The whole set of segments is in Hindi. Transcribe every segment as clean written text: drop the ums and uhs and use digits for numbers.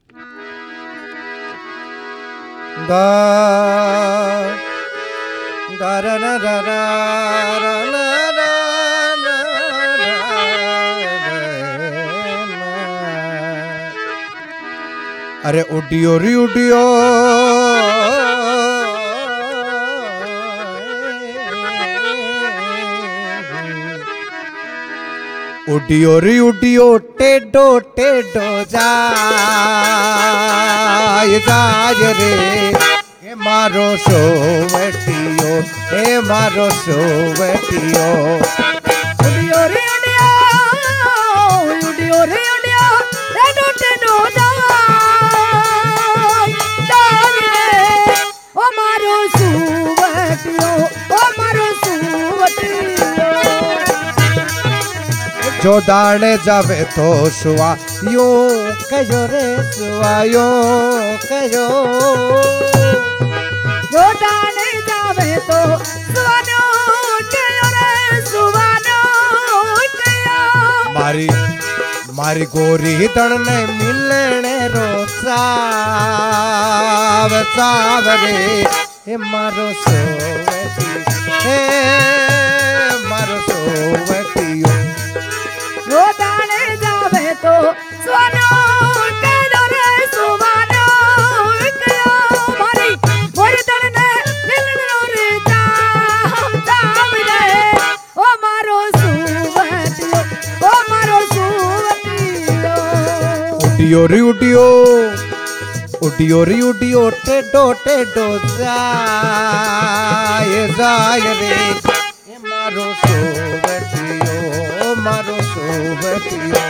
da da da da da da अरे उडियो री उडियो उडियो री उडियो टेडो टेडो जाय जाय रे ए मारो सोवटियो ए मारो सोवटियो उडियो रे उडियो उडियो रे उडियो टेडो टेडो जाय जाय रे ओ मारो सुवटियो ओ मारो सुवटियो जो दाने जावे तो सुआ यूं कहो रे सुआ यूं कहो जो दाने जावे तो सुवानो कहो रे सुवानो कहो मारी मारी गोरी तण ने मिलने रो साव साव रे हे मारो सोवती हे मारो सोवतियो जो दाने जावे तो सुवानो कहो रे सुवानो कहो मारी मोरी तने दिलनो रे जाम रे ओ मारो सुवतियो ओ मारो सुवतियो उडियो री उडियो उडियो री उडियो टेडो टेडो जाय जाय रे हे मारो सोवतियो मारो सोवतियो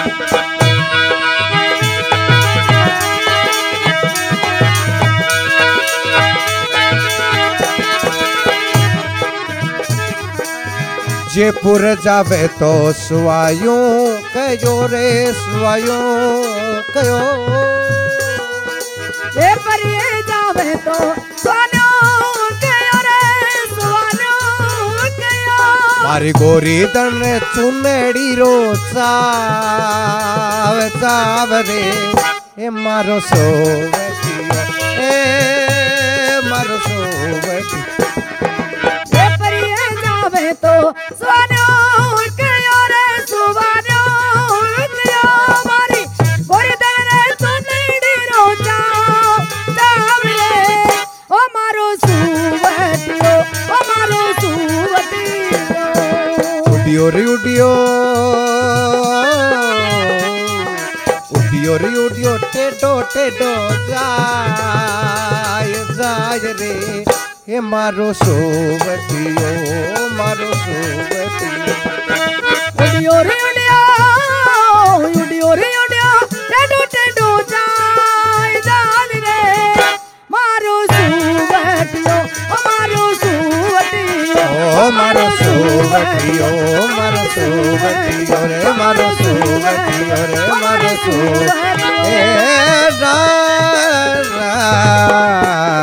जयपुर जावे तो सुवायूं कयो रे सुवायूं कयो ये परिए जावे तो सुवानो कयो रे सुवानो कयो मारी गोरी दन चुनेड़ी रो चाव चाव रे ए मारो सोवतियो ए मारो सोवतियो ये परिए जावे तो सुवानो कयो रे सुवानो कयो मारी गोरी दने चुनेड़ी रो जाम रे ओ मारो सुवतियो ओ मारो सुवतियो उडियो री उडियो उडियो री उडियो टेडो टेडो जाय जाय रे हे मारो सोवतियो मारो सोवतियो उडियो रे उडियो उडियो रे उडियो टेडो टेडो जाय जाय रे मारो सुवटियो ओ मारो सुवटियो ओ मारो सोवतियो मारो सोवतियो रे मारो सोवतियो रे मारो सोवतियो ए रा रा